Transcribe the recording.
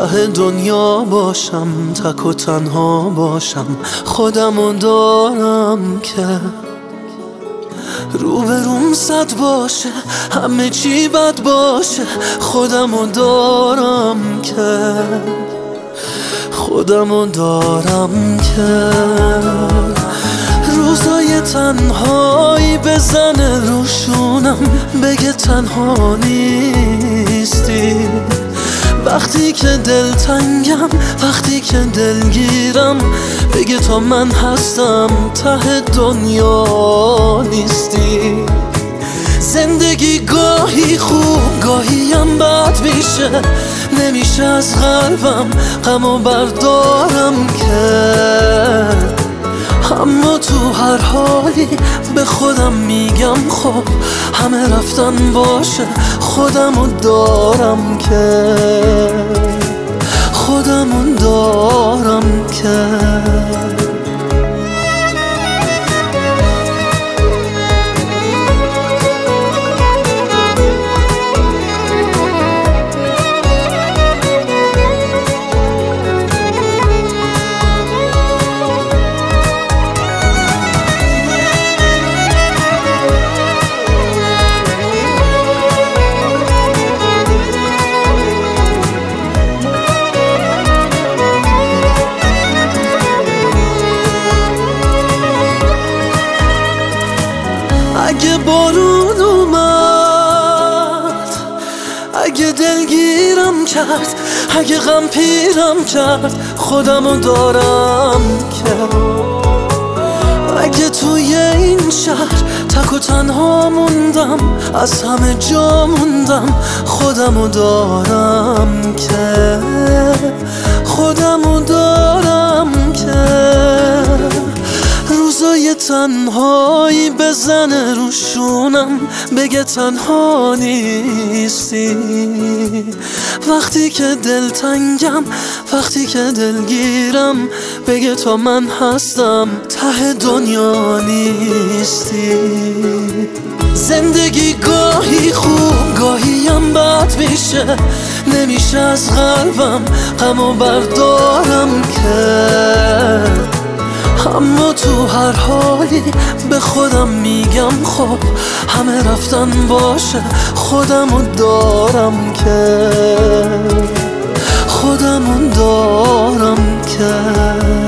ته دنیا باشم، تک و تنها باشم، خودمو دارم که روبروم صد باشه، همه چی بد باشه، خودمو دارم که خودمو دارم که روزای تنهایی بزنه روشونم، بگه تنها نیستی. وقتی که دلتنگم، وقتی که دلگیرم، بگه تا من هستم ته دنیا نیستی. زندگی گاهی خوب گاهی هم بد میشه، نمیشه از قلبم غمو بردارم که اما تو هر حالی به خودم میگم خب همه رفتن باشه، خودمو دارم که خودمو دارم که اگه بارون اومد، اگه دلگیرم کرد، اگه غم پیرم کرد، خودمو دارم که اگه توی این شهر تک و تنها موندم، از همه جا موندم، خودمو دارم که خودمو دارم که روزای تنهایی بزنه روشونم، بگه تنها نیستی. وقتی که دلتنگم، وقتی که دلگیرم، بگه تا من هستم ته دنیا نیستی. زندگی گاهی خوب گاهی هم بد میشه، نمیشه از قلبم غمو بردارم که اما تو هر حالی به خودم میگم خب همه رفتن باشه، خودمو دارم که خودمو دارم که